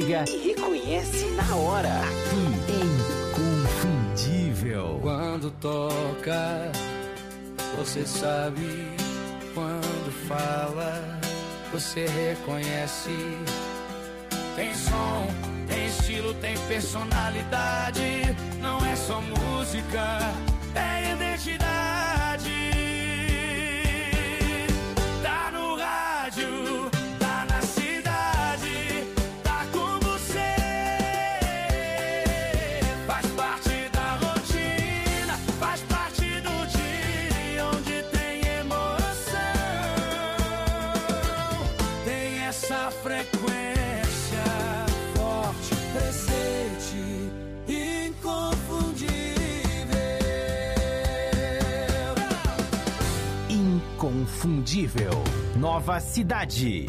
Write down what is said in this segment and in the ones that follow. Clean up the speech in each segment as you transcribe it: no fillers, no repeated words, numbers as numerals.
liga e reconhece na hora. Aqui, Inconfundível. Quando toca, você sabe. Quando fala, você reconhece. Tem som, tem estilo, tem personalidade. Não é só música, é identidade. Tá no rádio, tá na cidade, tá com você. Faz parte da rotina, faz parte do dia onde tem emoção. Tem essa frequência forte, presente, inconfundível. Inconfundível. Nova Cidade.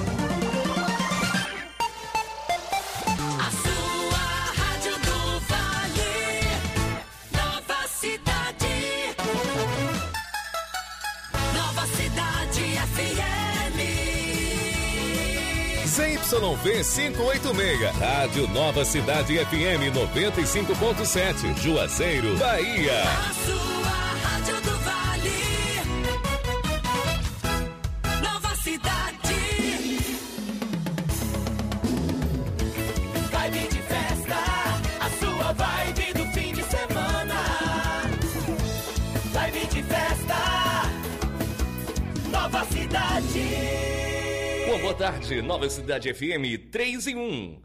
A sua rádio do Vale. Nova Cidade. Nova Cidade FM. ZYV 586, Rádio Nova Cidade FM 95.7, Juazeiro, Bahia. A sua rádio do Vale. Nova Cidade. Vibe de festa, a sua vibe do fim de semana. Vibe de festa, Nova Cidade. Boa tarde, Nova Cidade FM 3 em 1.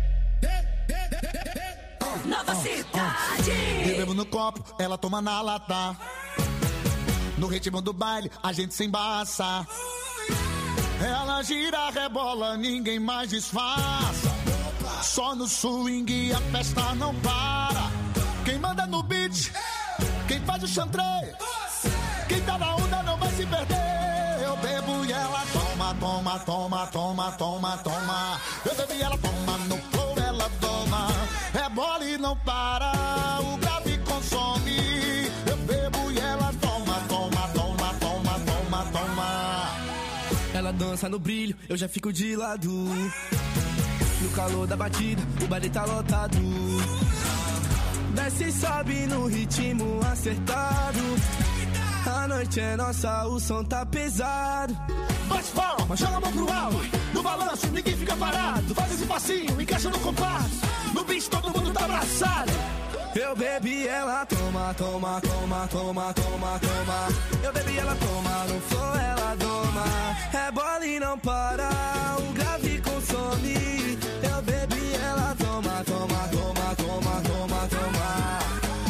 Nova Cidade. Eu bebo no copo, ela toma na lata. No ritmo do baile, a gente se embaça. Ela gira, rebola, ninguém mais disfarça. Só no swing a festa não para. Quem manda no beat, quem faz o chantre, quem tá na onda não vai se perder. Eu bebo e ela toma, toma, toma, toma, toma, toma. Eu bebo e ela toma, no flow ela toma. Rebola e não para, o grave consome. Eu bebo e ela toma, toma, toma, toma, toma, toma. Ela dança no brilho, eu já fico de lado. No calor da batida, o baile tá lotado. Desce e sobe no ritmo acertado. A noite é nossa, o som tá pesado. Bate palma, joga a mão pro alto. No balanço, ninguém fica parado. Faz esse passinho, encaixa no compasso. No beat, todo mundo tá abraçado. Eu bebi, ela toma, toma, toma, toma, toma, toma. Eu bebi, ela toma, no flow ela doma. Rebola e não para, o grave consome. Eu bebi, ela toma, toma, toma, toma, toma, toma.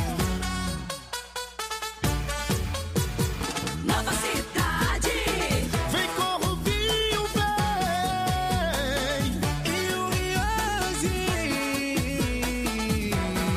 Nova Cidade. Vem com o Rubinho, vem. E o Rianzi.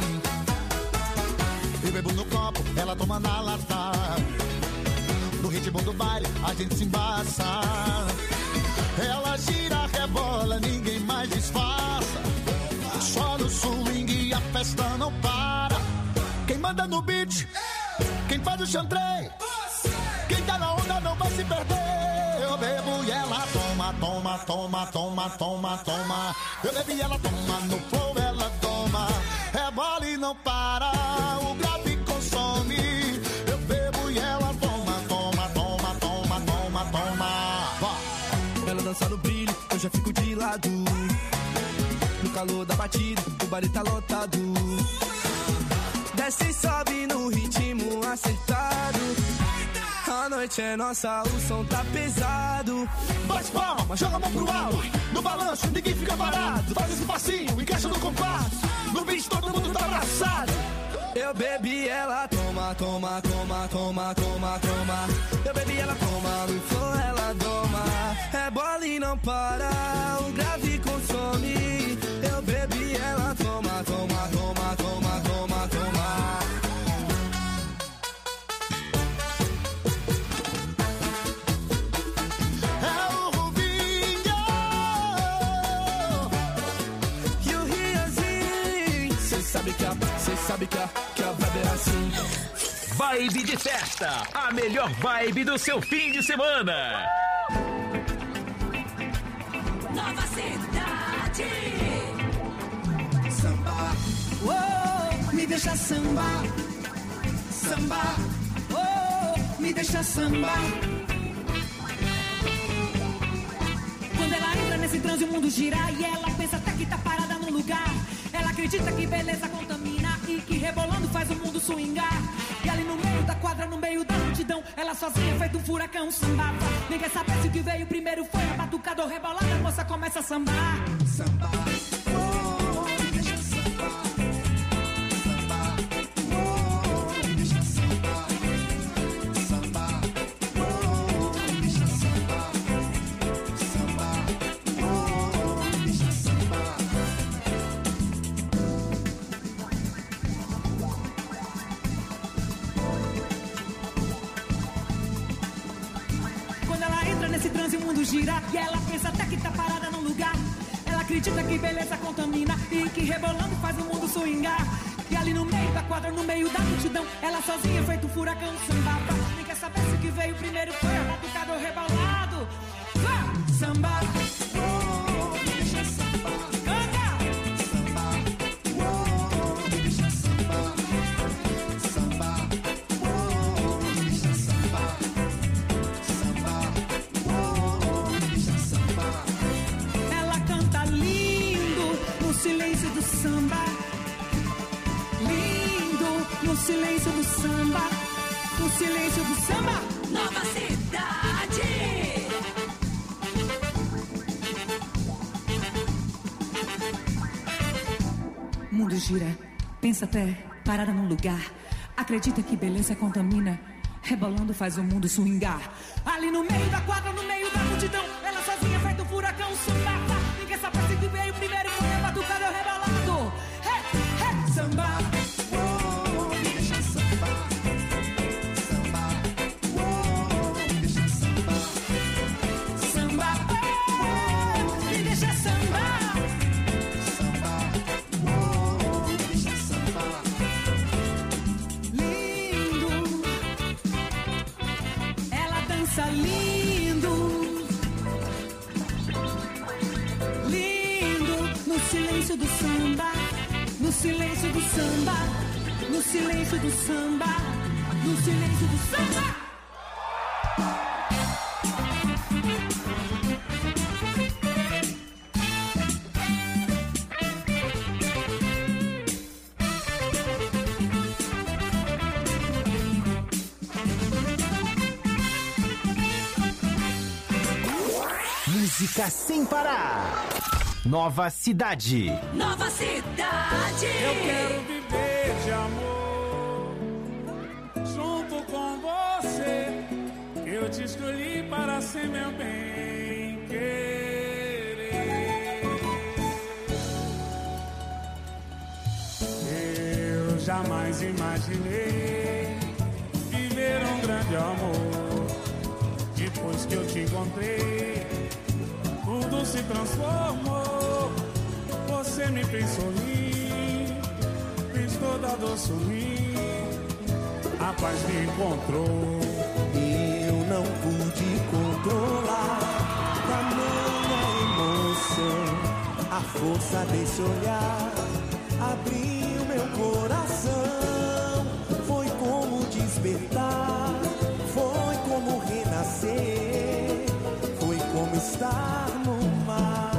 Eu bebo no copo, ela toma na lata. No ritmo do baile, a gente se embaça. Ela gira, rebola, ninguém mais disfarça. Só no swing a festa não para. Quem manda no beat, quem faz o chantre, quem tá na onda não vai se perder. Eu bebo e ela toma, toma, toma, toma, toma, toma. Eu bebo e ela toma, no flow ela toma. Rebola e não para, o grave consome. Eu bebo e ela toma, toma, toma, toma, toma, toma. Vá. Ela dança no brilho, eu já fico de lado. No calor da batida, o baile tá lotado. Desce e sobe no ritmo acertado. A noite é nossa, o som tá pesado. Bate palma, joga a mão pro alto. No balanço, ninguém fica parado. Faz esse passinho, encaixa no compasso. No beat, todo mundo tá abraçado. Eu bebi, ela toma, toma, toma, toma, toma, toma. Eu bebi, ela toma, no flow ela doma. Rebola e não para, o grave consome. Eu bebi, ela toma, toma, toma, toma, toma, toma. É o Rubinho E o Rianzi. Cê sabe que a vibe é assim. Vibe de festa, a melhor vibe do seu fim de semana. Nova Cidade. Oh, me deixa sambar, sambar. Oh, me deixa sambar. Quando ela entra nesse transe, o mundo gira e ela pensa até que tá parada num lugar. Ela acredita que beleza contamina e que rebolando faz o mundo swingar. E ali no meio da quadra, no meio da multidão, ela sozinha feito um furacão sambava. Ninguém sabe se o que veio primeiro foi a batucada ou rebolada. A moça começa a sambar, sambar. Oh, me deixa sambar, sambar. Oh, me deixa sambar, sambar. Oh, me deixa sambar, sambar. Oh, me deixa sambar. Quando ela entra nesse transe, o mundo gira e ela pensa até que tá parada num lugar. Ela acredita que beleza contamina e que rebolando faz o mundo swingar. E ali no meio da quadra, no meio da multidão, ela sozinha feito um furacão sambava. Nem quer saber se o que veio primeiro foi a batucada ou rebolado. Samba, oh, me deixa sambar. Canta! Samba, oh, me deixa sambar. Samba, oh, me deixa sambar. Samba, oh, me deixa sambar. Ela canta lindo no silêncio do samba. Lindo no silêncio do samba. No silêncio do samba. Nova Cidade. O mundo gira, pensa até parada num lugar. Acredita que beleza contamina, rebolando faz o mundo swingar. Ali no meio da quadra, no meio da multidão, ela sozinha feito um furacão sambava. Ninguém sabe se que veio primeiro foi a batucada ou rebolado. Hey, hey, samba. Oh, me deixa sambar. Samba. Oh, me deixa sambar. Samba. Oh, me deixa sambar. Samba. Oh, me deixa sambar. Lindo. Ela dança lindo. Lindo no silêncio do samba. No silêncio do samba. No silêncio do samba. No silêncio do samba. Música sem parar. Nova Cidade. Nova Cidade. Eu quero viver de amor junto com você. Eu te escolhi para ser meu bem querer. Eu jamais imaginei viver um grande amor. Depois que eu te encontrei, tudo se transformou. Você me fez sorrir, fez toda a dor sumir. A paz me encontrou. Eu não pude controlar tamanha emoção. A força desse olhar abriu meu coração. Foi como despertar, foi como renascer, foi como estar no mar.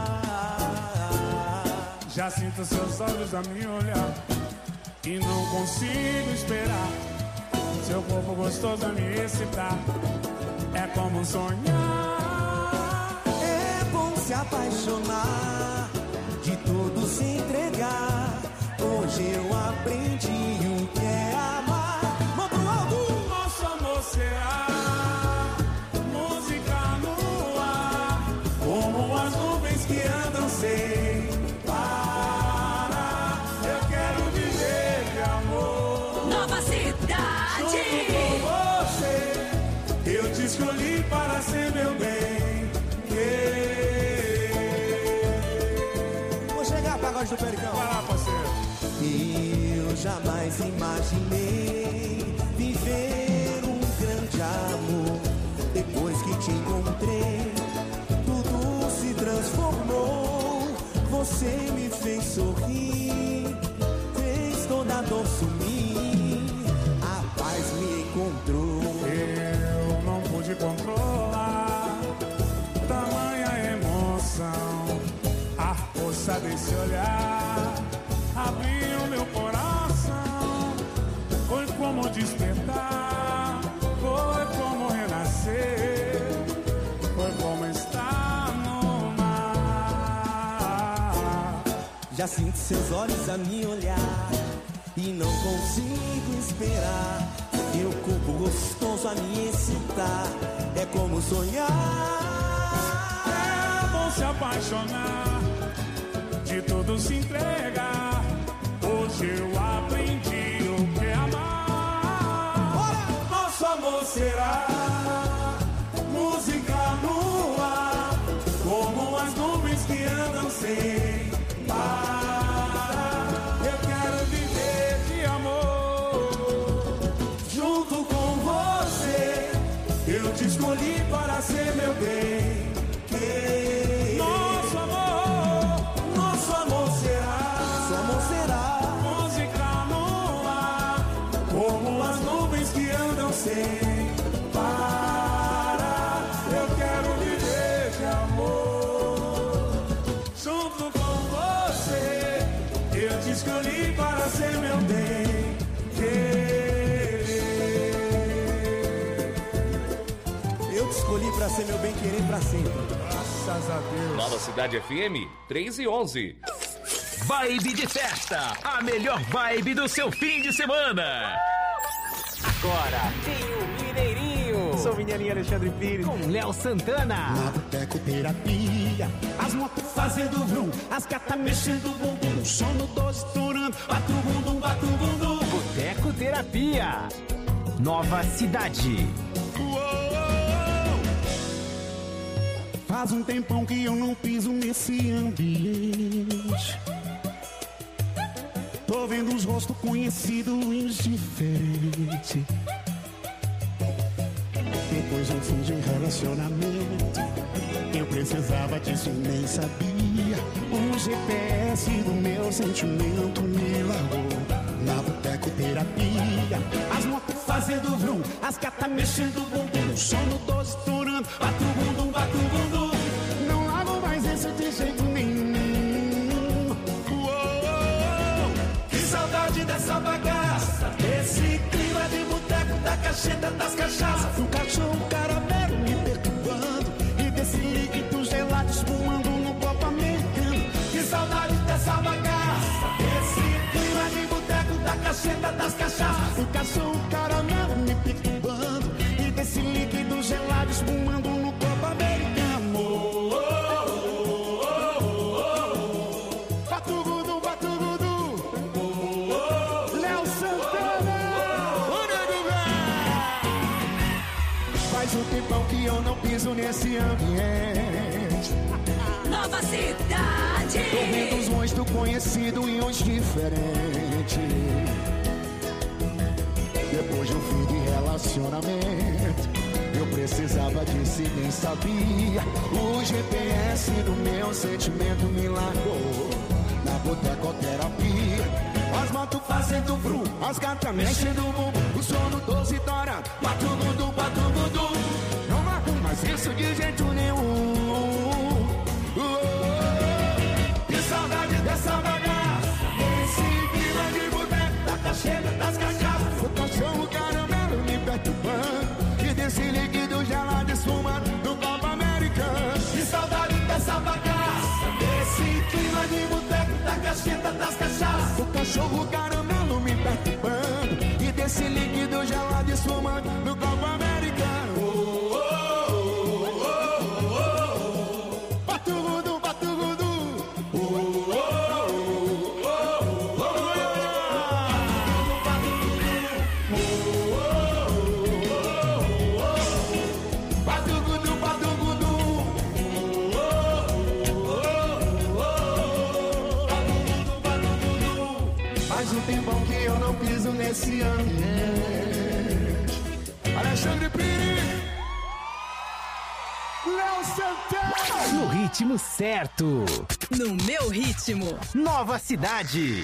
Já sinto seus olhos a me olhar e não consigo esperar. Seu corpo gostoso a me excitar, é como sonhar. É bom se apaixonar, de tudo se entregar. Hoje eu aprendi o que é amar. Mão pro alto! Nosso amor será música no ar, Como as nuvens que andam sem parar. Eu quero viver de amor Nova Cidade. junto com você. Eu te escolhi para ser meu bem querer. Vou chegar, pagode do Pericão. Vai lá, parceiro. Eu jamais imaginei viver um grande amor. Depois que te encontrei, tudo se transformou. Você me fez sorrir, força desse olhar abriu meu coração. Foi como despertar, foi como renascer, foi como estar no mar. Já sinto seus olhos a me olhar e não consigo esperar. Teu corpo gostoso a me excitar, é como sonhar. É bom se apaixonar, de tudo se entregar. Hoje eu aprendi o que é amar. Nosso amor será música no ar, como as nuvens que andam sem parar. Eu quero viver de amor junto com você. Eu te escolhi para ser meu bem. Nosso amor será música no ar, como as nuvens que andam sem parar. Eu quero viver de amor junto com você. Eu te escolhi para ser meu bem querer. Eu te escolhi pra ser meu bem querer pra sempre. Graças a Deus. Nova Cidade FM 3:11. Vibe de festa, a melhor vibe do seu fim de semana. Agora tem o Mineirinho. Sou o Mineirinho Alexandre Pires. Com Léo Santana. Na botecoterapia, As motos fazendo vrum, as gatas mexendo o bumbum, sono 12 estourando, bate o bumbum, bate o bumbum. Boteco Terapia. Nova Cidade. faz um tempão que eu não piso nesse ambiente. Tô vendo uns rostos conhecidos diferentes. Depois de um fim de relacionamento, eu precisava disso e nem sabia. O GPS do meu sentimento me largou na botecoterapia. As motos fazendo vrum, as gatas mexendo o bumbum, o sono 12 estourando, bate o bumbum, bate o bumbum. Não largo mais esse de jeito nenhum. Que saudade dessa bagaça, esse clima de boteco, da cacheta, das cachaças. O cachorro caramelo me perturbando e desse líquido gelado espumando no copo americano. Que saudade dessa bagaça, esse clima de boteco, da cacheta, das cachaças. O cachorro caramelo me perturbando e desse líquido gelado espumando no copo americano. Batugudu, batugudu. Léo Santana. O nego velho. Faz um tempão que eu não piso nesse ambiente. Nova Cidade. Tô vendo uns rostos conhecidos e uns diferentes. Depois de um fim de relacionamento, eu precisava disso e nem sabia. O GPS do meu sentimento me largou na botecoterapia. As motos fazendo vrum, as gatas mexendo o bumbum, o sono 12 dourado, batugudu, batugudu. Não largo mais isso de jeito nenhum. Que saudade dessa bagaça, esse clima de boteco, da cacheta, das cachaças. O cachorro caramelo me perturbando e desse líquido gelado esfumando no copo americano. Que saudade dessa bagaça, desse clima de boteco, da cacheta, das cachaças. O cachorro caramelo me perturbando e desse líquido gelado esfumando no copo americano. Batugudu, batugudu. Batugudu, batugudu. Faz um tempão que eu não piso nesse ambiente. Alexandre Pires, Léo Santana. No ritmo certo. No meu ritmo. Nova Cidade.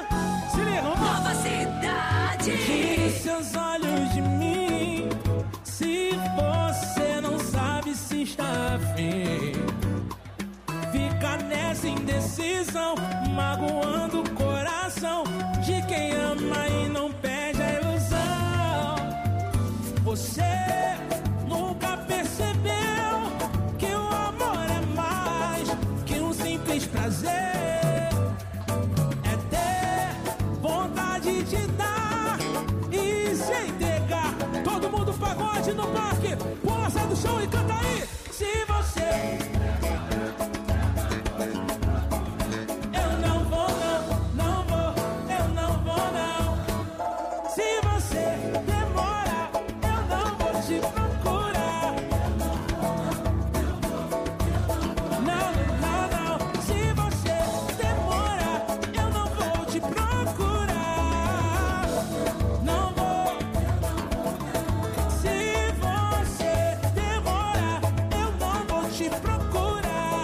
Nova Cidade. Tire seus olhos de mim, Se você não sabe se está afim, fica nessa indecisão, magoando o coração de quem ama e não perde a ilusão. Você nunca percebeu que o amor é mais que um simples prazer. É ter vontade de dar e se entregar. Todo mundo pagode no parque, pula, sai do chão e canta aí. Se você... Eu não vou não, não vou, eu não vou não. Se você demora, eu não vou te procurar. Não, não, não. Se você demora, eu não vou te procurar. Não vou. Se você demora, eu não vou te procurar.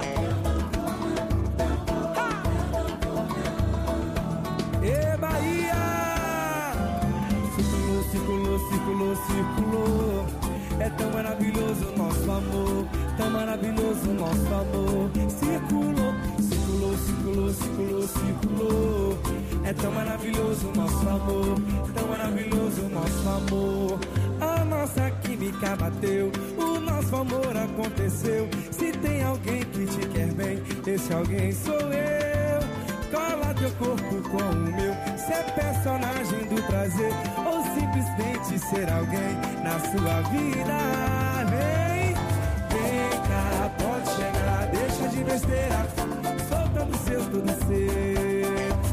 Ê, Bahia! Circulou, circulou, circulou, circulou. É tão maravilhoso o nosso amor, tão maravilhoso o nosso amor. Circulou, circulou, circulou, circulou, circulou. É tão maravilhoso o nosso amor, tão maravilhoso o nosso amor. A nossa química bateu, o nosso amor aconteceu. Se tem alguém que te quer bem, esse alguém sou eu. Cola teu corpo com o meu, se é personagem do prazer ou simplesmente ser alguém na sua vida. Vem, vem cá, pode chegar, deixa de besteira, soltando seu, tudo seu.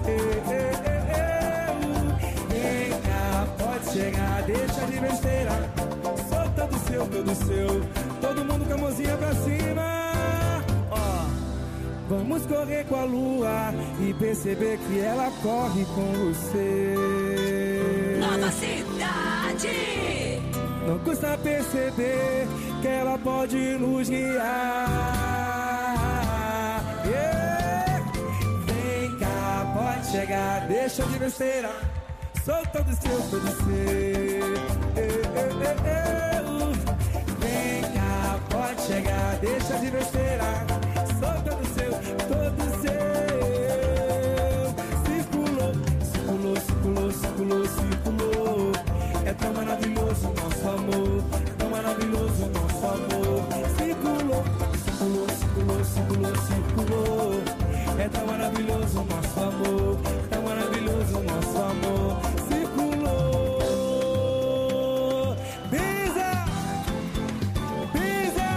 Vem cá, pode chegar, deixa de besteira, soltando seu, tudo seu. Todo mundo com a mãozinha pra cima. Vamos correr com a lua e perceber que ela corre com você. Nova Cidade. Não custa perceber que ela pode nos guiar. Yeah. Vem cá, pode chegar, deixa de besteira, solta do seu, todo seu. Vem cá, pode chegar, deixa de besteira, solta do seu, todo seu. Circulou, circulou, circulou, circulou, circulou. É tão maravilhoso o nosso amor, tão maravilhoso o nosso amor. Circulou, circulou, circulou, circulou, circulou. É tão maravilhoso o nosso amor, tão maravilhoso o nosso amor. Circulou. Pisa! Pisa!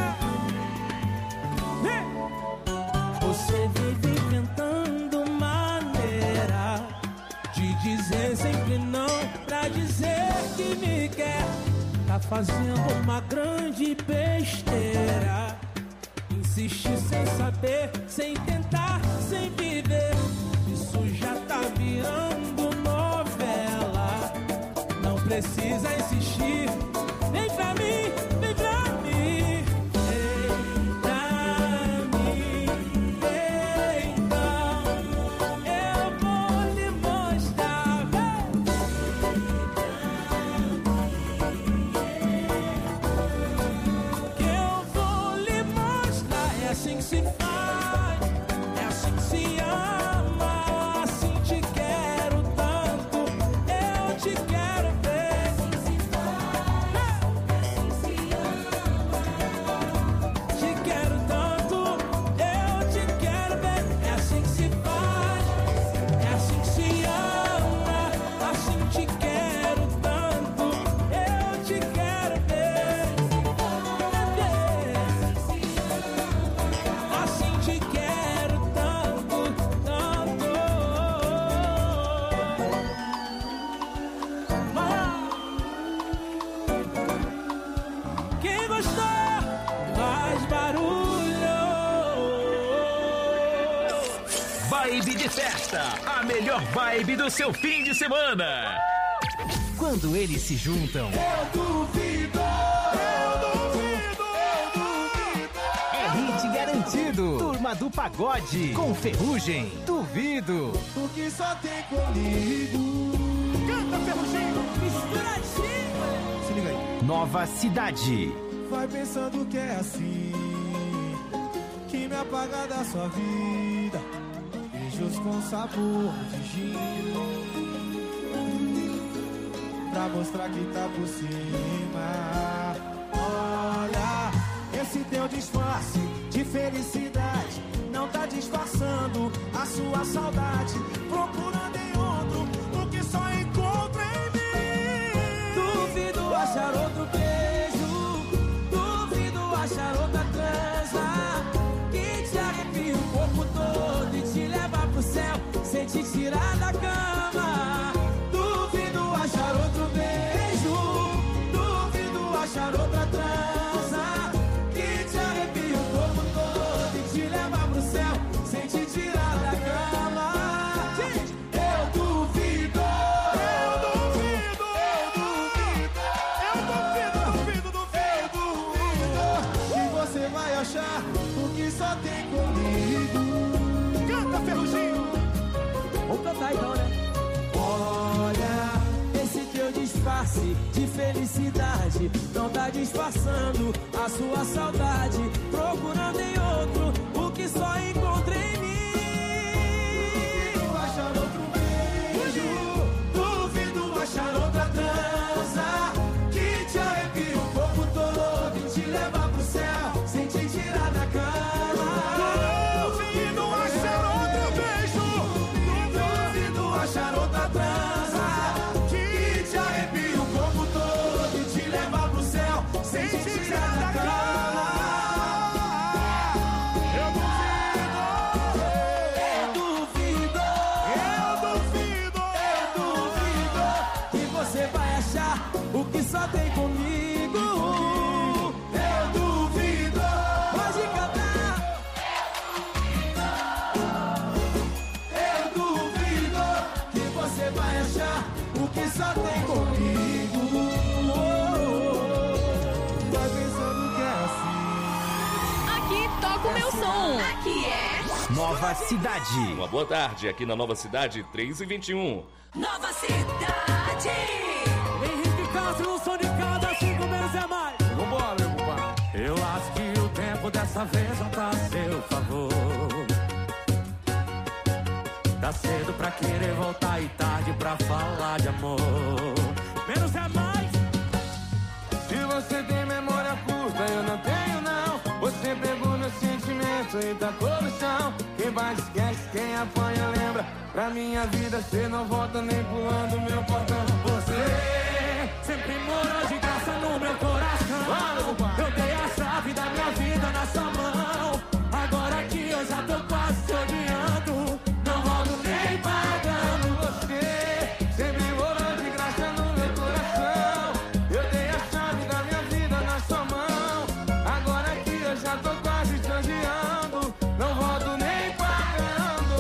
Você vive inventando maneira de dizer sempre não, pra dizer que me quer. Tá fazendo uma grande besteira. Insiste sem saber, sem tentar, sem viver. Isso já tá virando novela. Não precisa insistir, vem pra mim, vem pra mim. Vibe de festa, a melhor vibe do seu fim de semana. Quando eles se juntam, Eu duvido, eu duvido, eu duvido. é hit garantido. Turma do Pagode, com Ferrugem, Duvido. Porque só tem comigo. Canta, Ferrugem! Misturadinho. Se liga aí. Nova Cidade. Vai pensando que é assim, que me apaga da sua vida. Beijos com sabor de gin, pra mostrar que tá por cima. Olha, esse teu disfarce de felicidade não tá disfarçando a sua saudade. Procurando em outro o que só encontra em mim. Duvido achar outro beijo, duvido achar outra transa que te arrepia o corpo todo e te leva pro céu sem te tirar da cama. Duvido achar outro beijo, duvido achar outra transa que te arrepia o corpo todo e te leva pro céu sem te tirar da cama. Eu duvido, eu duvido, eu duvido que você vai achar o que só tem comigo. Canta, Ferruginho! Vamos cantar então, né? Olha, esse teu disfarce de felicidade não tá disfarçando a sua saudade. Procurando em outro o que só encontra em mim. Duvido achar outro beijo, duvido achar outra transa que te arrepia o corpo todo e te leva pro céu sem te tirar da cama. Duvido achar outro beijo, duvido achar outra transa que te arrepia o corpo todo e te leva pro céu sem te tirar da cama. Eu duvido que você vai achar o que só tem comigo. Eu duvido, pode cantar. Eu duvido que você vai achar o que só tem comigo. Vai pensando que é assim. Aqui toca o meu som. Aqui é Nova Cidade. Uma boa tarde aqui na Nova Cidade, 3h21. Nova Cidade. Henrique Castro, no som de cada 5 menos é mais. Vambora, meu compadre. Eu acho que o tempo dessa vez não tá a seu favor. Tá cedo pra querer voltar e tarde pra falar de amor. Menos é mais. Se você tem memória curta, eu não tenho não. Você pegou meu sentimento e tacou no chão. Quem bate esquece, quem apanha lembra. Pra minha vida cê não volta nem pulando meu portão. Você sempre morou de graça no meu coração. Eu dei a chave da minha vida na sua mão. Agora que eu já tô quase te odiando, não volto nem pagando. Você sempre morou de graça no meu coração. Eu dei a chave da minha vida na sua mão. Agora que eu já tô quase te odiando, não volto nem pagando.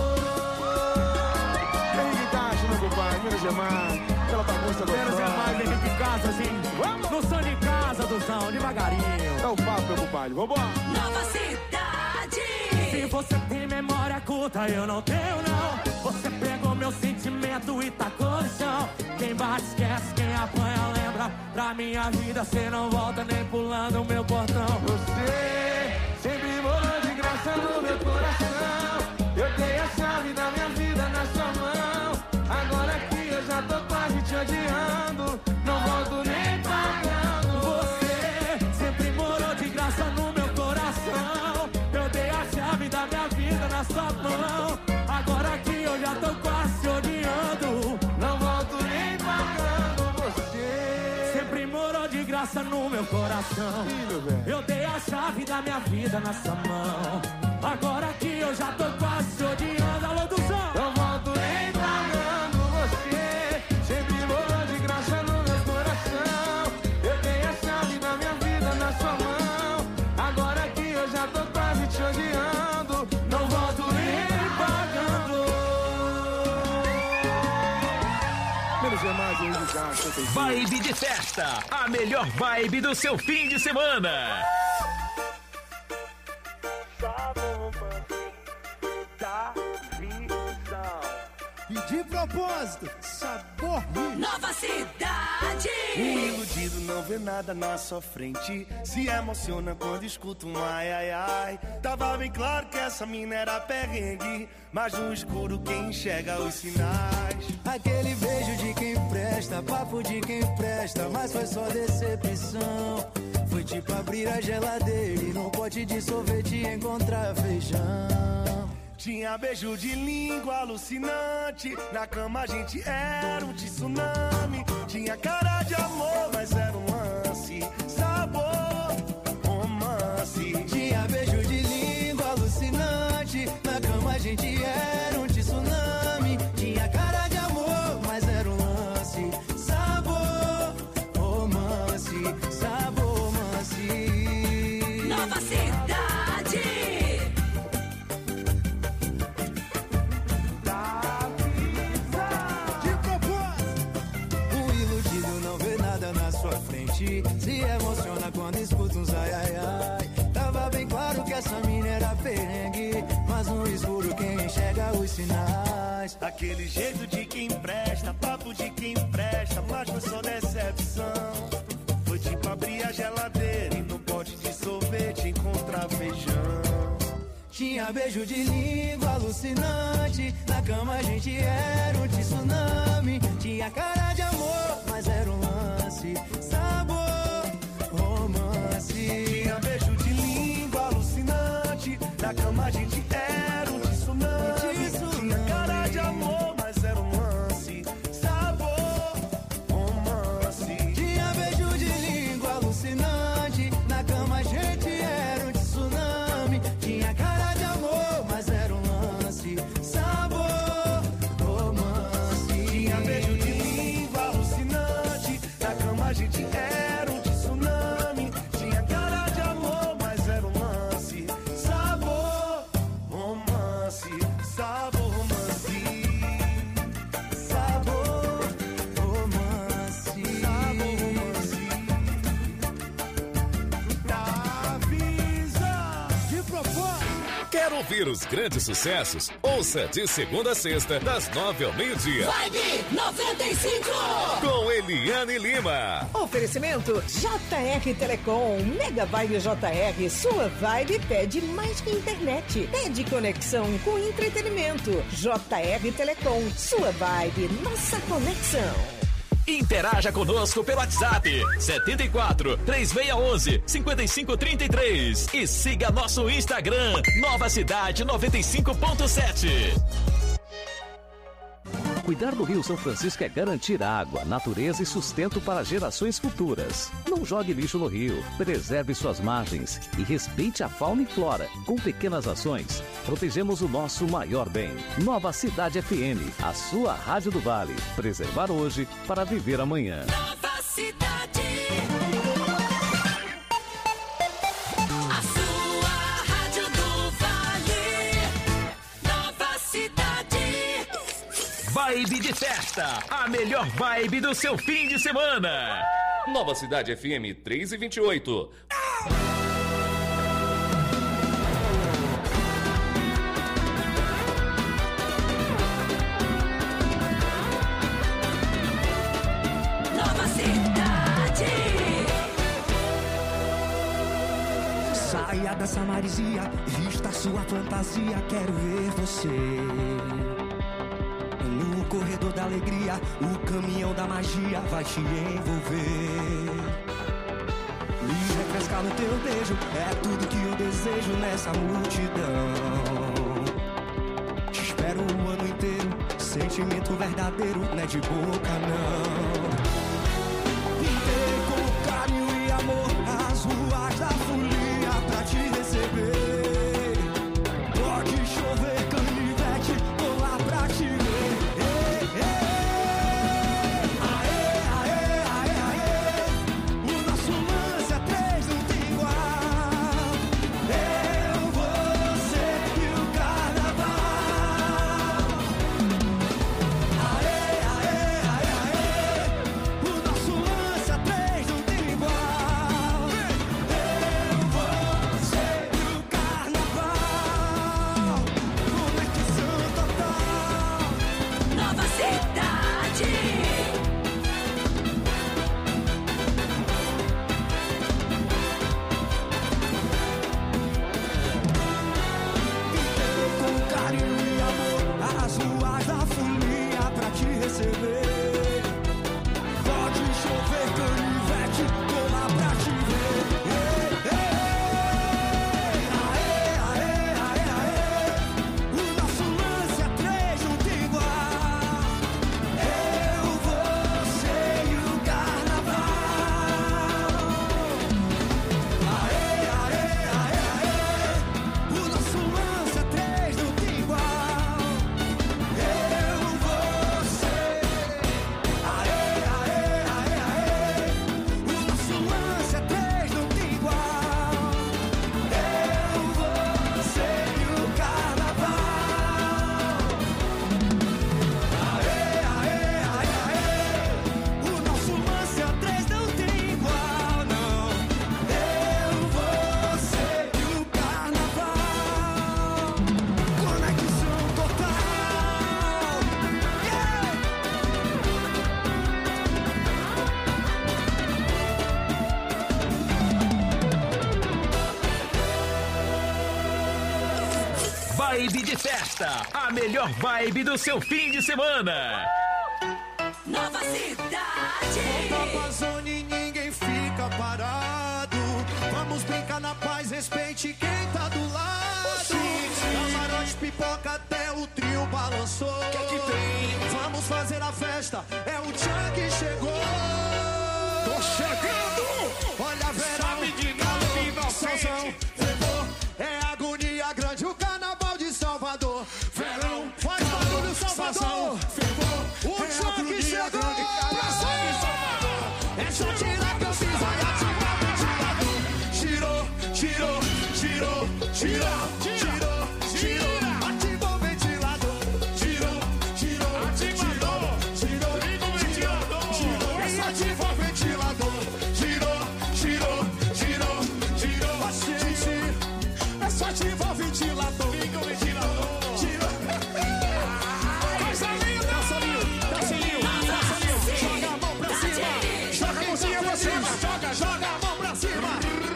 Henrique Castro, meu compadre, Minas Gerais, aquela bagunça gostosa. Menos é mais, Henrique Castro, assim. Vamos no som de casa, Duzão, devagarinho. É o papo, meu compadre, vambora. Nova Cidade. Se você tem memória curta, eu não tenho não. Você pegou meu sentimento e tacou no chão. Quem bate esquece, quem apanha lembra. Pra minha vida cê não volta nem pulando meu portão. Você sempre morou de graça no meu coração. Eu dei a chave da minha vida na sua mão. Agora que eu já tô quase te odiando, não volto nem pagando. Você sempre morou de graça no meu coração. Eu dei a chave da minha vida na sua mão. Agora que eu já tô quase te odiando, Não volto nem pagando. Você sempre morou de graça no meu coração. filho, velho. Eu dei a chave da minha vida na sua mão. Agora que eu já tô quase te odiando. Alô, Duzão! Não volto nem pagando. Você sempre morou de graça no meu coração. Eu dei a chave da minha vida na sua mão. Agora que eu já tô quase te odiando, não volto nem pagando. Menos é mais, Henrique Castro. Vibe de festa, a melhor vibe do seu fim de semana. E de propósito, sabor Nova Cidade. O iludido não vê nada na sua frente, se emociona quando escuta um ai, ai, ai. Tava bem claro que essa mina era perrengue, mas no escuro quem enxerga os sinais. Aquele beijo de quem presta, papo de quem presta, mas foi só decepção. Foi tipo abrir a geladeira e num pote de sorvete encontrar feijão. Tinha beijo de língua alucinante, na cama a gente era um tsunami. Tinha cara de amor, mas era um lance, sabor, romance. Tinha beijo de língua alucinante, na cama a gente era um tsunami. Tinha cara de amor, mas era um lance, sabor, romance, sabor, romance. Nova Cidade. Se emociona quando escuta uns ai, ai, ai. Tava bem claro que essa mina era perrengue, mas no escuro quem enxerga os sinais. Aquele jeito de quem presta, papo de quem presta, mas foi só decepção. Foi tipo abrir a geladeira e no pote de sorvete encontrar feijão. Tinha beijo de língua alucinante, na cama a gente era um tsunami. Tinha cara de amor, mas era um lance, sabor, romance. Tinha beijo de língua alucinante, na cama a gente era um tsunami. Tinha cara de amor, mas era um lance, sabor, romance. Tinha beijo de língua alucinante, na cama a gente era um tsunami. Tinha cara de amor, mas era um lance, sabor, romance. Tinha beijo de língua alucinante, na cama a gente era um tsunami. Tinha cara de amor, mas era um lance, sabor, romance, sabor, romance. Sabor, romance, sabor, romance. Avisa de propósito. Quer ouvir os grandes sucessos? Ouça de segunda a sexta, das 9 ao meio-dia. Vibe 95. Com Eliane Lima. Oferecimento JR Telecom, Mega Vibe JR, sua vibe pede mais que internet. Pede conexão com entretenimento. JR Telecom, sua vibe, nossa conexão. Interaja conosco pelo WhatsApp 74 3611 5533 e siga nosso Instagram Nova Cidade 95.7. Cuidar do Rio São Francisco é garantir água, natureza e sustento para gerações futuras. Não jogue lixo no rio, preserve suas margens e respeite a fauna e flora. Com pequenas ações, protegemos o nosso maior bem. Nova Cidade FM, a sua rádio do Vale. Preservar hoje para viver amanhã. Nova Cidade. Vibe de festa, a melhor vibe do seu fim de semana. Nova Cidade FM 3h28. Nova Cidade. Saia dessa marisia, vista sua fantasia, quero ver você. No corredor da alegria, o caminhão da magia vai te envolver. Me refrescar no teu beijo, é tudo que eu desejo nessa multidão. Te espero o ano inteiro, sentimento verdadeiro, não é de boca não. Pintei com carinho e amor as ruas da folia pra te receber. Pode chover, canivete, tô lá pra te ver. Vibe de festa, a melhor vibe do seu fim de semana. Nova Cidade. Nova Zone, ninguém fica parado. Vamos brincar na paz, respeite quem tá do lado. Camarote, pipoca, até o trio balançou. Que tem? Vamos fazer a festa, é o Tchan que chegou. Tô chegando! Olha, verão, Salzão, fervor, é agonia grande, o carnaval de Salvador. Verão, faz barulho, Salvador, fervor, o Tchan que chegou. É só tirar que eu fiz, vai ativar o ventilador. Tirou, tirou, tirou, tirou, tirou, tirou, ativou o ventilador. Tirou, tirou, tirou, tirou, liga o ventilador. Tirou, é só ativar o ventilador. Tirou, tirou, tirou, tirou, paciente. É só ativar o ventilador. Liga o ventilador. Tirou. Coisa linda! Dança linda, dança linda. Joga a mão pra cima. Joga a mãozinha pra cima. Joga a mão pra cima.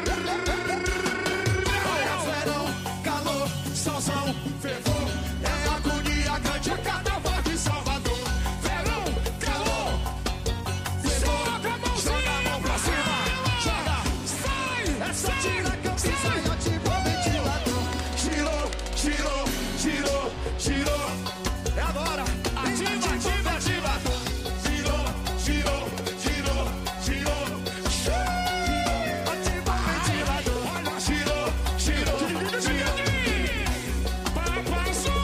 Olha, verão, calor, solzão, fervor. É agonia grande, é carnaval de Salvador. Verão, calor, fervor. Joga a mão pra cima. Joga, sai. Essa tira que eu fiz, vai ativar o ventilador. Tirou, tirou, tirou, tirou. É agora. Ativa, ativa, ativa. Tirou, tirou, tirou, tirou. Ativa o ventilador. Tirou, tirou, tirou. Passou.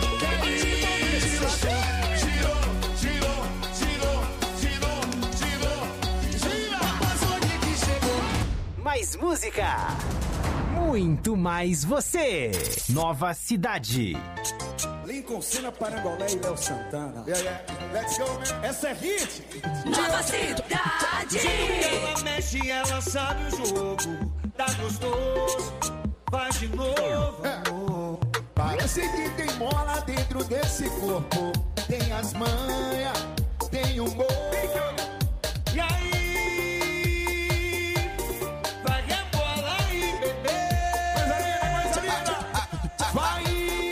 Tirou, tirou, tirou, tirou, tirou. Gira. Passou de que chegou. Mais música. Muito mais você. Nova Cidade. Lincoln Senna, Parangolé e Léo Santana. Let's go, man. Essa é hit. Nova Cidade. Ela mexe, ela sabe o jogo. Tá gostoso, faz de novo. Parece que tem mola dentro desse corpo. Tem as manhas, tem humor. E aí, vai rebolar e beber. Coisa linda. Vai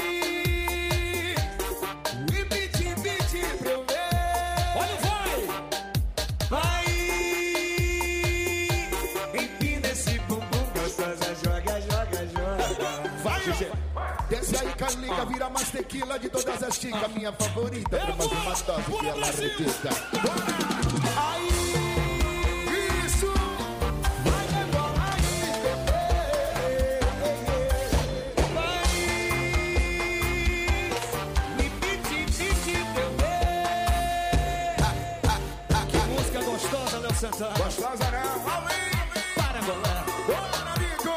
e pedi pra eu ver. Olha o vai. Empina esse bumbum gostosa. Joga, joga, joga. Vai, Gê. Desce aí, Carlinha, vira mais tequila de todas as chicas. Minha favorita, pra mais uma dose que ela repita. Aí, isso. Vai rebolar e beber. Vai, me pedi pra eu ver. Que música gostosa, Léo Santana. Gostosa não, além. Parangolé. Bora, amigo.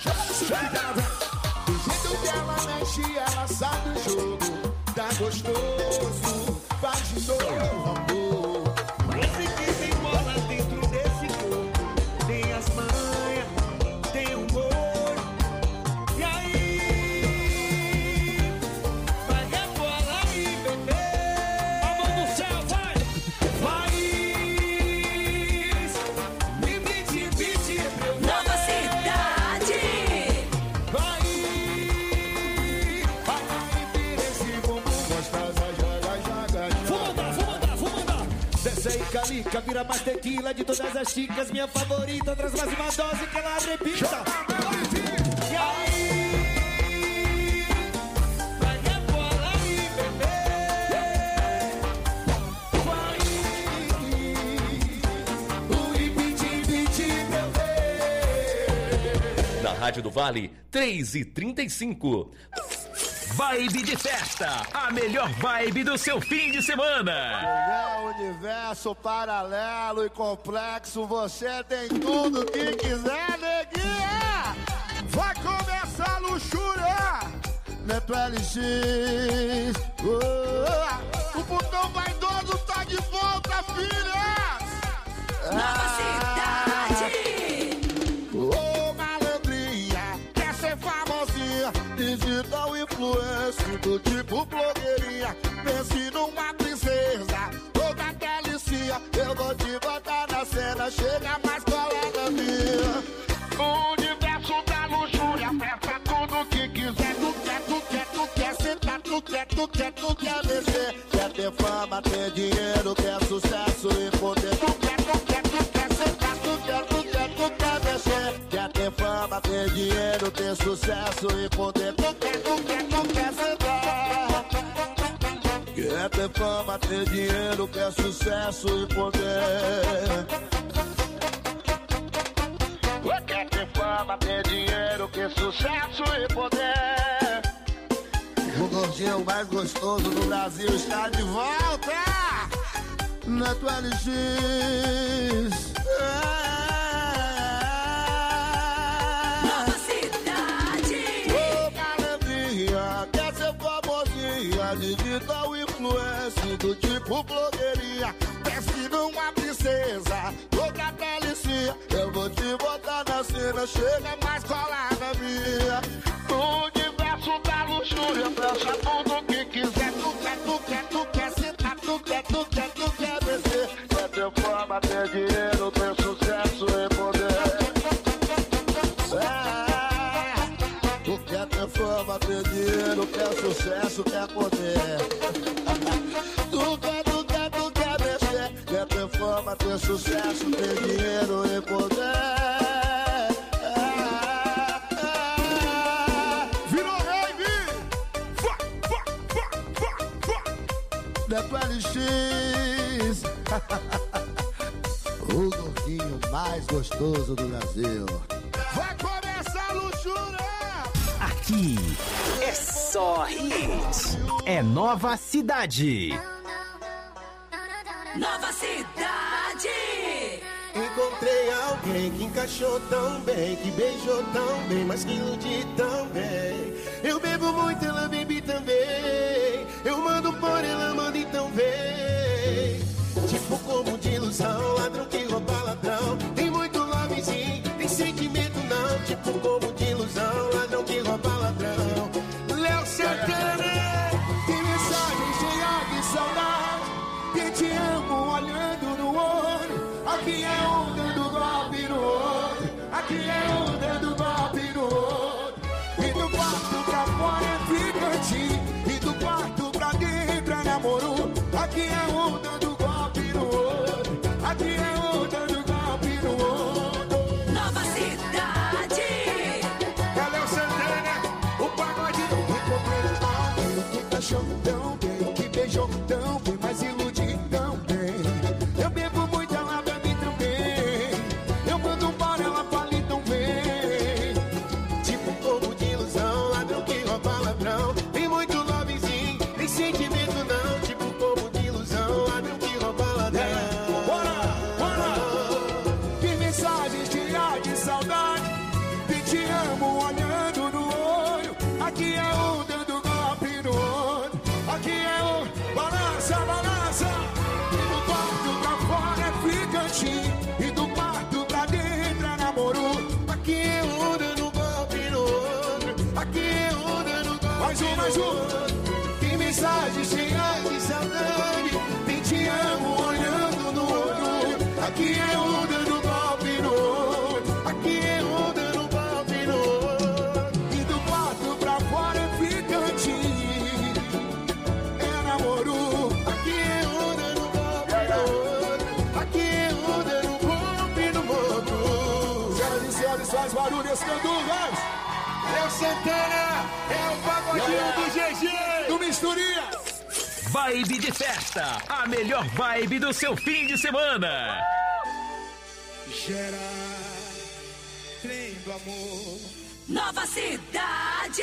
Do jeito que ela mexe, ela sabe o jogo. Tá gostoso, faz de novo, amor. Parece que tem bola dentro desse corpo. Tem as manhas, tem humor. E aí, vai rebolar e beber. A mão no céu, vai! Vai! Me pedi pra eu ver. Nova Cidade. Vai, vira esse bumbum gostosa, joga, joga, joga. Vou mandar. Desce aí, Calica, vira mais tequila de todas as chicas. Minha favorita, traz mais uma dose que ela repita. E aí, vai rebolar e beber. Vai, o pedi pra eu ver. Na Rádio do Vale, 3h35. Vibe de festa, a melhor vibe do seu fim de semana. É universo paralelo e complexo, você tem tudo que quiser, neguinha. Vai começar a luxúria, Neto LX. O botão vaidoso tá de volta, filhas. Nova Cidade. Ô, malandrinha, quer ser famosinha, digital influencer do tipo blogueirinha. Pense numa princesa, toda delicinha. Eu vou te botar na cena, chega mais colega minha. O universo da luxúria, peça tudo que quiser. Tu quer ser quer vencer, quer ter fama, ter dinheiro, quer sucesso e poder. Tu quer sentar, tu quer vencer, quer ter fama, ter dinheiro, ter sucesso e poder. Tu quer sentar, quer ter fama, ter dinheiro, quer sucesso e poder. Quer ter fama, ter dinheiro, quer sucesso e poder. O gordinho mais gostoso do Brasil está de volta na tua LX. Nova cidade. Ô, alegria, quer ser famosinha, digital influencer do tipo blogueirinha. Desce numa princesa, louca delicinha. Eu vou te botar na cena, chega mais colada minha. No universo da luxúria, fecha tudo que quiser. Tu quer sentar, tu quer vencer. Quer ter fama, ter dinheiro, ter sucesso e poder. Tu quer ter fama, ter dinheiro, quer sucesso, quer poder. Tu quer vencer. Quer ter fama, ter sucesso, ter dinheiro e poder. Da LX. O gordinho mais gostoso do Brasil. Vai começar a luxúria! Aqui é só hits. É Nova Cidade. Nova cidade. Encontrei alguém que encaixou tão bem, que beijou tão bem, mas que ilude tão bem. Eu bebo muito, ela bebe também. Eu mando por ela, manda então vem. Tipo como de ilusão, ladrão que rouba ladrão. Tem muito lovezinho, tem sentimento não. Tipo como de ilusão, ladrão que rouba ladrão. Léo Santana, tem mensagem cheia de saudade. Que te amo olhando no olho. Aqui é um dando golpe no outro. Aqui é um dando golpe no outro. E do quarto pra fora é ficante. E do quarto pra dentro é namoro. Aqui é um dando golpe no outro. Aqui é um dando golpe no outro. Nova cidade. É Léo Santana, o pagode. Encontrei alguém que encaixou tão bem, que beijou tão bem, mas ilude tão bem. Eu bebo muito, ela bebe também. Eu mando embora, ela fala então vem. Tipo um povo de ilusão, ladrão que rouba ladrão. Tem muito lovezinho, tem sentimento não. Tipo um povo de ilusão, ladrão que rouba ladrão. Bora! Que mensagem cheia de saudade. Que te amo olhando no olho. Aqui é um dando golpe no outro. Aqui é um balança, balança. E do quarto pra fora é ficante. E do quarto pra dentro é namoro. Aqui é um dando golpe no outro. Aqui é um dando golpe mais um, mais um. Que mensagem cheia de saudade. Tem te amo olhando no olho. Aqui é um dando golpe no outro. Aqui é um dando golpe no outro. E do quarto pra fora é ficante. É namoro. Aqui é um dando golpe no outro. Aqui é um dando golpe no outro. Senhoras e senhores, faz barulho esse cantor, vai! Léo Santana, é o pagodinho do GG, do Misturinha. Vibe de festa, a melhor vibe do seu fim de semana. Gera, trem do amor. Nova cidade.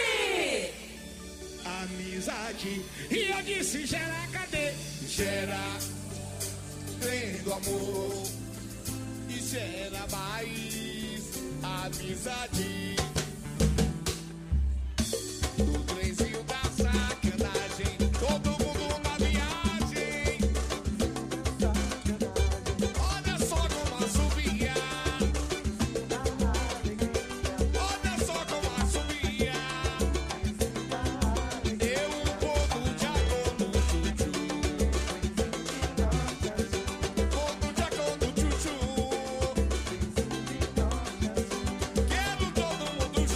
Amizade. E eu disse, gera, cadê? Gera, trem do amor. E gera mais amizade. O trenzinho da sacanagem. Todo mundo na viagem. Olha só como assobia. Olha só como assobia. Eu um pouco de acordo, chuchu. Pouco de acordo, chuchu. Quero todo mundo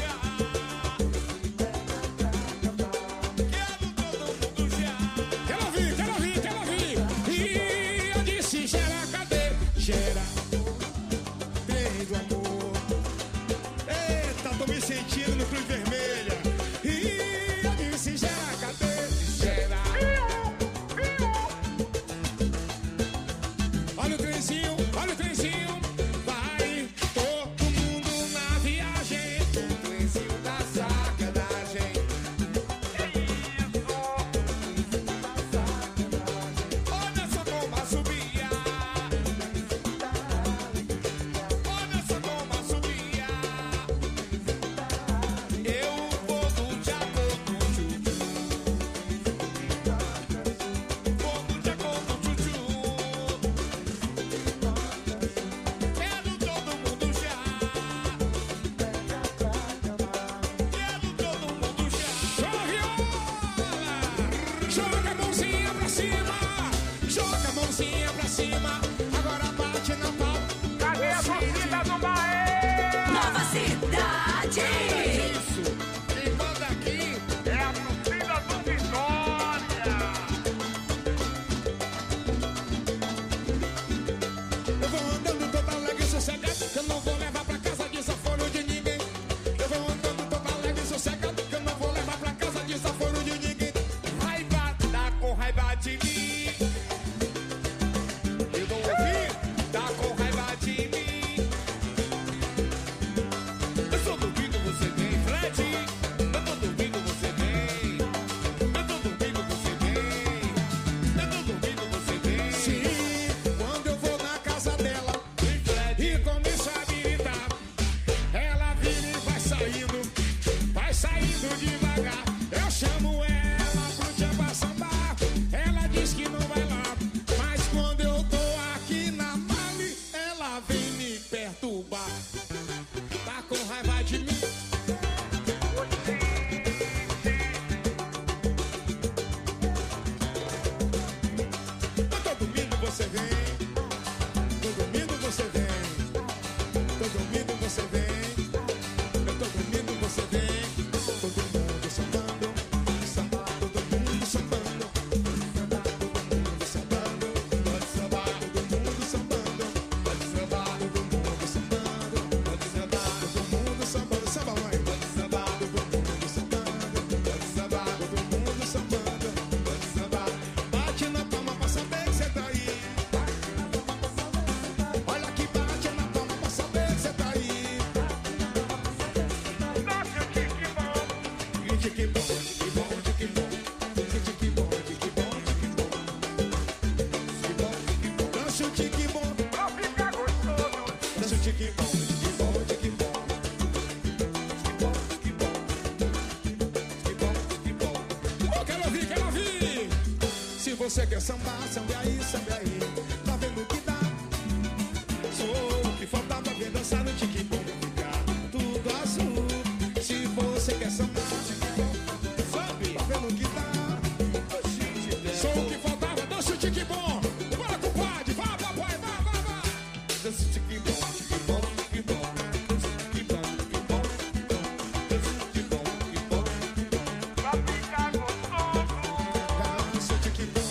tique bom, tique bom, tique bom. Tique bom, tique bom, tique bom. Tique bom, tique bom. Dança o tique bom pra ficar gostoso. Dança o tique bom, tique bom, tique bom. Tique bom, tique bom. Tique bom, tique bom. Oh, quero ouvir, quero ouvir. Se você quer sambar, sambe aí, sambe aí. Tá vendo que dá? Sou o que faltava ver dançar no tique bom pra ficar tudo azul. Se você quer sambar, sabe? Tá vendo que dá? Sou o que faltava, dança o tique bom. Bora, compadre, vá, papai, vá, vá, vá. Dança o tique bom, tique bom, tique bom. Tique bom, tique bom, tique bom. Dança o tique bom, tique bom, tique bom. Pra ficar gostoso. Dança o tique bom.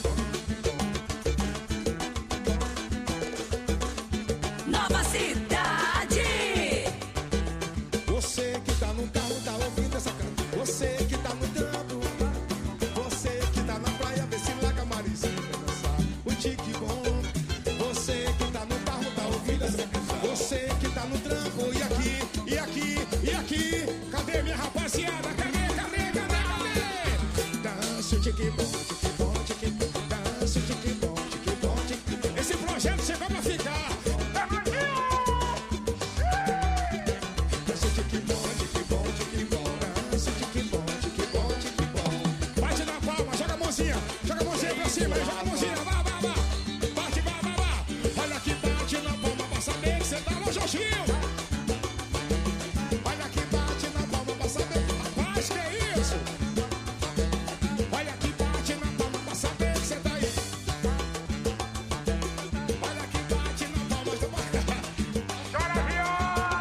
Nova Cidade. Você que tá no carro, tá ouvindo essa canção. Você que tá no trampo, você que tá na praia, vê se larga a Marizinha pra dançar o tique bom. Você que tá no carro, tá ouvindo essa canção. Você que tá no trampo, e aqui, e aqui, e aqui. Cadê minha rapaziada? Cadê, cadê, cadê, cadê? Dança o tique bom, tique bom, tique bom. Dança o tique bom, tique bom, tique bom. Esse projeto chegou pra ficar. Dança o tique bom, tique bom, tique bom. Dança o tique bom, tique bom, tique bom. Bate na palma, joga a mãozinha pra cima, joga a mãozinha, vá, vá, vá. Bate, vá, vá, vá. Olha que bate na palma pra saber que você tá no Jorginho. Olha que bate na palma pra saber. Rapaz, que é isso? Olha que bate na palma pra saber que você tá aí. Olha que bate na palma do chora viola!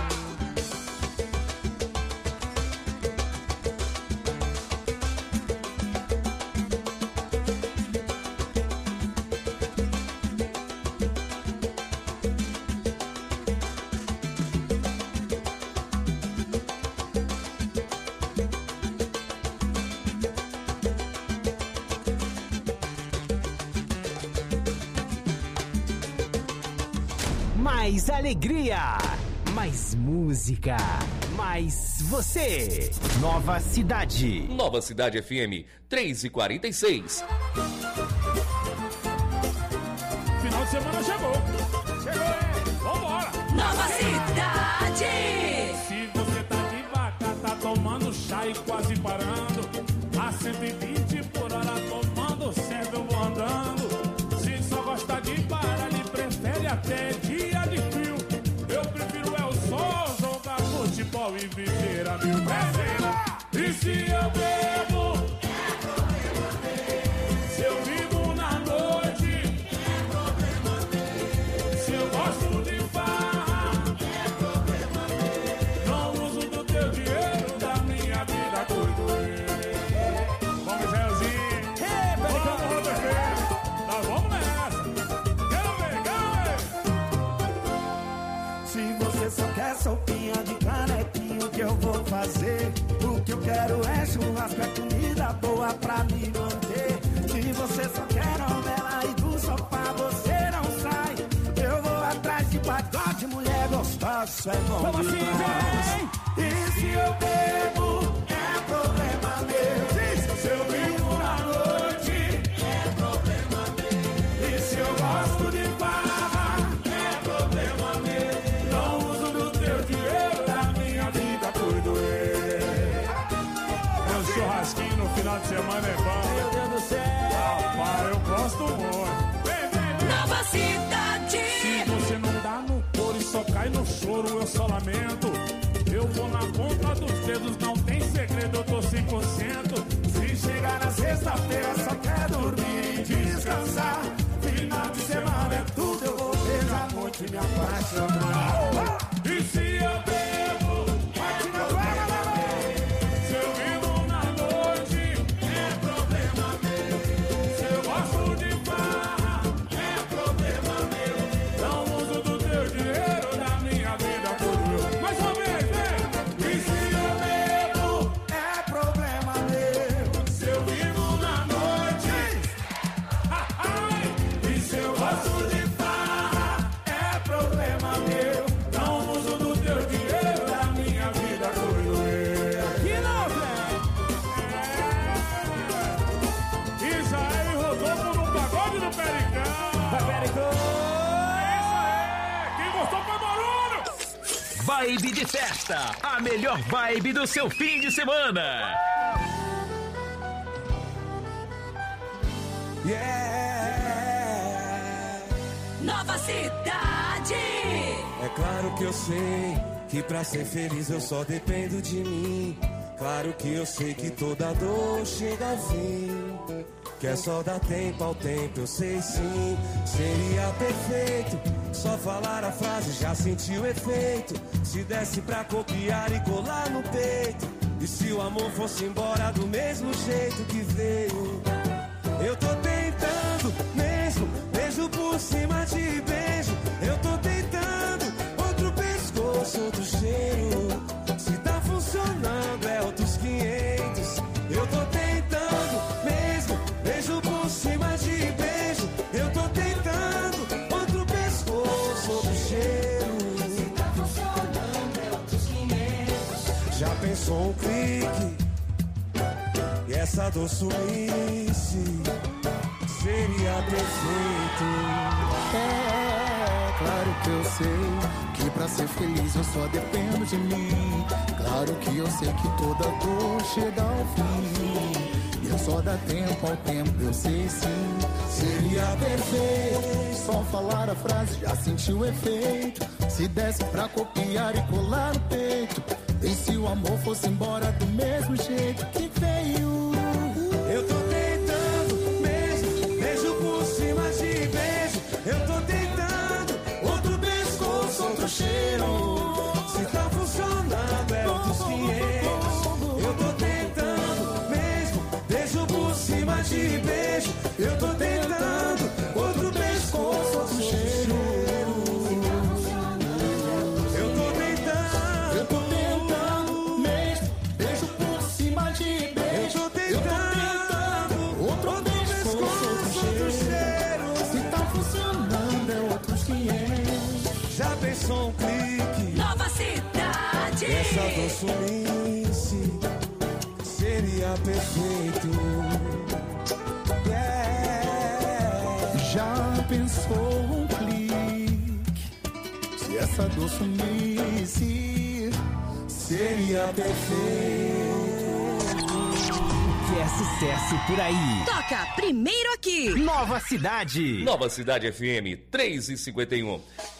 Mais alegria, mais música, mais você. Nova Cidade. Nova Cidade FM 3h46. Final de semana chegou. Chegou, vambora. Nova Cidade. Se você tá de vaca, tá tomando chá e quase parando. A 120 por hora tomando, sempre eu vou andando. Se só gosta de parar, ele prefere até dia de frio. Eu prefiro é o sol, jogar futebol e viver a mil vezes. E se eu bebo, é problema dele. Se eu vivo na noite, é problema dele. Se eu gosto de farra, é problema dele. Não uso do teu dinheiro, da minha vida doido. Vamos, Zelzinho. Vamos, Roberto. Nós vamos nessa. Quero ver, quero ver. Se você só quer sopinha de canequinho, o que eu vou fazer? O que eu quero é churrasco, é comida boa pra me manter. Se você só quer novela e do sofá você não sai, eu vou atrás de pagode, mulher gostosa, é bom Como assim, demais. E se eu bebo, é problema meu. Se eu vivo na noite, é problema meu. E se eu gosto de farra, é problema meu. Não uso do teu dinheiro, da minha vida por doer. É um churrasquinho no final de semana é bom. Meu Deus do céu. Rapaz, eu gosto muito. Vem, vem, vem. Nova Cidade. Se você não dá no couro e só cai no choro, eu só lamento. Eu vou na ponta dos dedos, não tem segredo, eu tô 100%. Se chegar na sexta-feira, só quer dormir e descansar. Final de semana é tudo, eu vou beijar muito e me apaixonar. E se eu bebo, bate na palma, se eu vivo na noite, é problema meu. se eu gosto de farra, É problema meu. não uso do teu dinheiro, da minha vida por mil. Mais uma vez, vem! E se Vibe de Festa, a melhor vibe do seu fim de semana. Nova Cidade. É claro que eu sei que pra ser feliz eu só dependo de mim. Claro que eu sei que toda dor chega ao fim. Que é só dar tempo ao tempo, eu sei sim. Seria perfeito só falar a frase, já senti o efeito. Se desse pra copiar e colar no peito. E se o amor fosse embora do mesmo jeito que veio. Eu tô tentando mesmo, beijo por cima de beijo. Eu tô tentando, outro pescoço, outro cheiro. Se tá funcionando é outros 500. Eu tô tentando mesmo, beijo por cima de beijo. Eu tô tentando, outro pescoço, outro cheiro. Se tá funcionando é outros 500. Já pensou um clique? E essa dor sumisse, seria perfeito. É claro que eu sei que pra ser feliz eu só dependo de mim. Claro que eu sei que toda dor chega ao fim. Eu só dá tempo ao tempo, eu sei sim. Seria perfeito só falar a frase, já senti o efeito. Se desse pra copiar e colar no peito. E se o amor fosse embora do mesmo jeito que veio. Eu tô tentando mesmo, beijo por cima de beijo. Eu tô tentando, outro pescoço, outro cheiro. Se tá funcionando é outros 500. Eu tô tentando mesmo, beijo por cima de beijo. Eu tô tentando, outro pescoço, outro cheiro. Só um clique. Nova Cidade. Essa dor sumisse, seria perfeito. Já pensou um clique? Se essa dor sumisse, seria perfeito. Que é sucesso por aí. Toca primeiro aqui. Nova Cidade. Nova Cidade FM 3h51.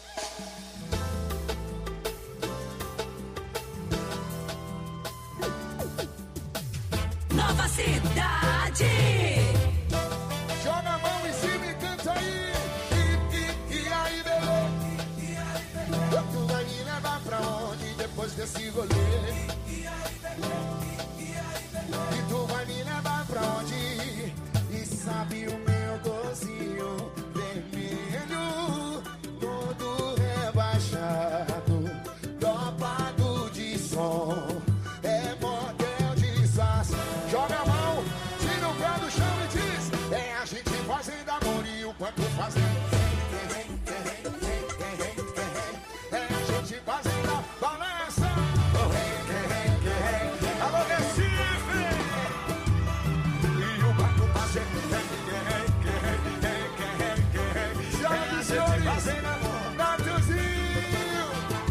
Nova Cidade. Joga a mão em cima e canta aí. E aí, bebê? Tu vai me levar pra onde depois desse rolê? E tu vai me levar pra onde? E sabe o meu docinho vermelho, todo rebaixado, dopado de som. É modelo de sas. Joga a mão, tira o pé do chão e diz: é a gente fazendo amor e o quanto fazendo. É a gente fazendo a balança. Alô, Recife! E o barco fazendo. Senhoras e senhores, fazendo amor. Natuzinho.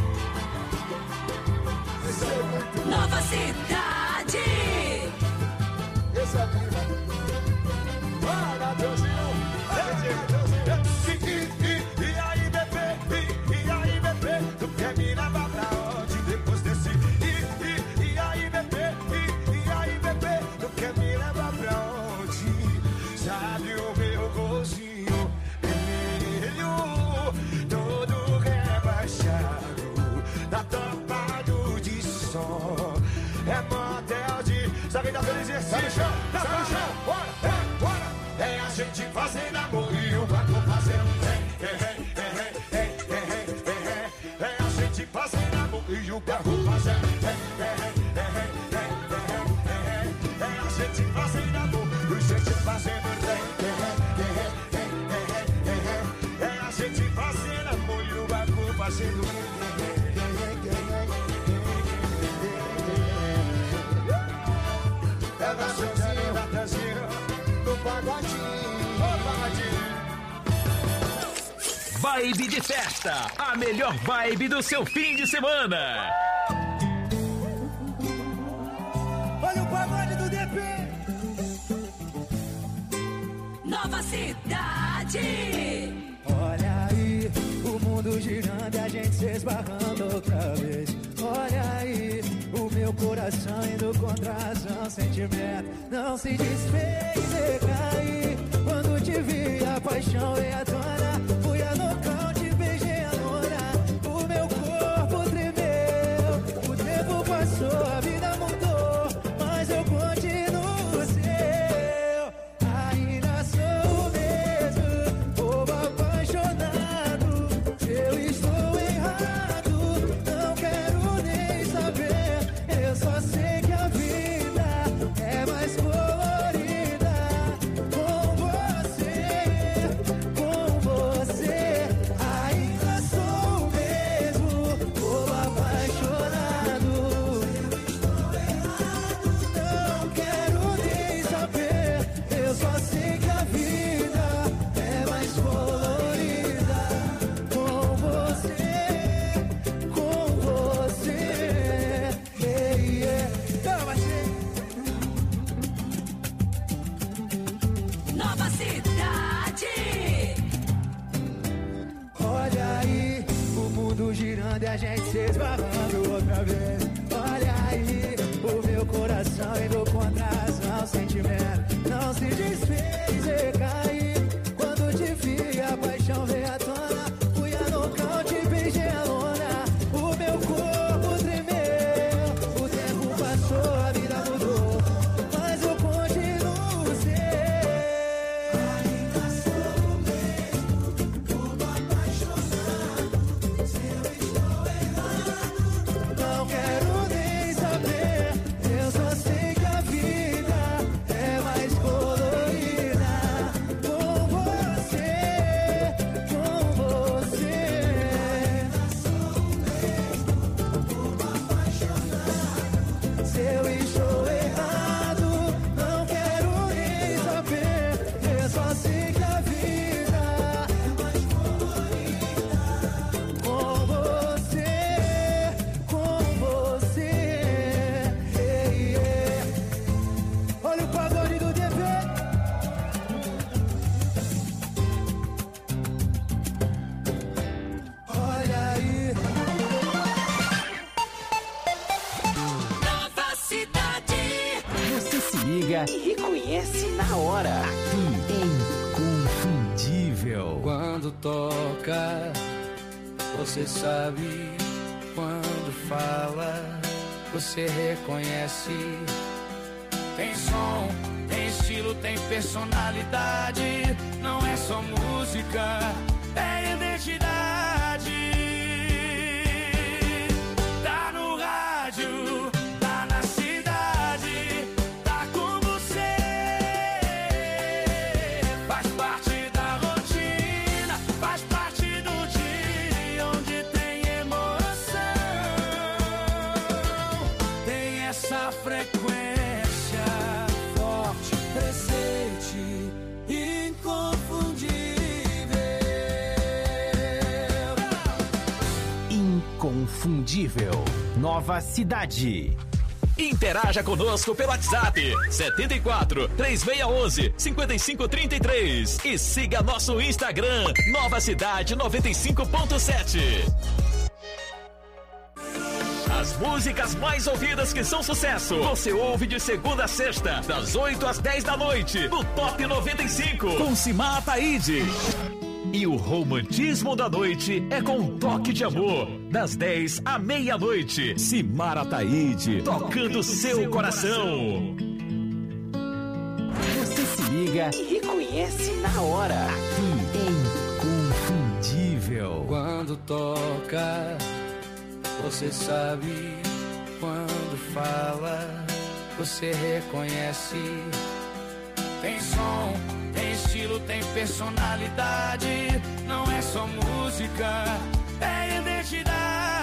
Nova Cidade. Esse é viva. Bora, Deusinho. E aí, bebê? E aí, bebê? Tu quer me levar pra onde depois desse? E aí, bebê? E aí, bebê? Tu quer me levar pra onde? Sabe o meu gostinho vermelho, todo rebaixado, tá topado de som. É motel de... Sabe da felicidade? Sai no chão, sai no chão. Bora, bora. É a gente fazendo amor e o barco fazendo. É a gente fazendo amor e o barco fazendo. É a gente fazendo amor e a gente fazendo. É a gente fazendo amor e o barco fazendo. Pega a sozinha da Brasil, no pagodinho, ô pagodinho. Vibe de festa, a melhor vibe do seu fim de semana. Olha o pagode do DP. Nova Cidade. Olha aí, o mundo girando e a gente se esbarrando outra vez. Olha aí, o meu coração indo contra a razão, sentimento não se desfez e caí. Quando te vi, a paixão veio à tona. Fui a nocaute, beijei a lona. O meu corpo tremeu. O tempo passou, a vida mudou, mas eu continuo seu. Ainda sou o mesmo, bobo apaixonado. Eu estou errado, não quero nem saber. Eu só sei que a vida é mais colorida com você, com você. Ainda sou o mesmo, bobo apaixonado. Não quero nem saber. Eu só sei que a vida é mais colorida com você, com você. Yeah, yeah. Toma, Nova Cidade. olha aí, o mundo girando e a gente se esbarrando outra vez. Olha aí, o meu coração indo contra a razão, sentimento não se desfez e caí. Quando te vi, a paixão veio à tona. Fui a nocaute, beijei a lona. O meu corpo tremeu. O tempo passou, a vida mudou, mas eu continuo seu. Ainda sou o mesmo, bobo apaixonado. Se eu estou errado, não quero nem saber. Eu só sei que a vida é mais colorida com você, com você. Ainda sou o mesmo, bobo apaixonado. Se eu estou errado, não quero nem saber. Eu só sei que a vida é mais colorida com você, com você. Yeah, yeah. Olha o pagode do DP. Olha aí. Nova Cidade. Você se liga e reconhece na hora. Aqui, Inconfundível. Quando toca, você sabe. Quando fala, você reconhece. Tem som, tem estilo, tem personalidade. Não é só música, é identidade. Tá no rádio, tá na cidade, tá com você. Faz parte da rotina, faz parte do dia onde tem emoção. Tem essa frequência forte, presente, inconfundível. Inconfundível. Nova Cidade. Interaja conosco pelo WhatsApp 74 3611 5533 e siga nosso Instagram Nova Cidade 95.7. As músicas mais ouvidas que são sucesso, você ouve de segunda a sexta, das 8 às 10 da noite, no Top 95, com Simar Ataíde. E o romantismo da noite é com um toque de amor, das 10 à meia-noite. Simar Ataíde, tocando seu coração. Você se liga e reconhece na hora. Aqui, Inconfundível. Quando toca, você sabe. Quando fala, você reconhece. Tem som, tem estilo, tem personalidade. Não é só música, é identidade.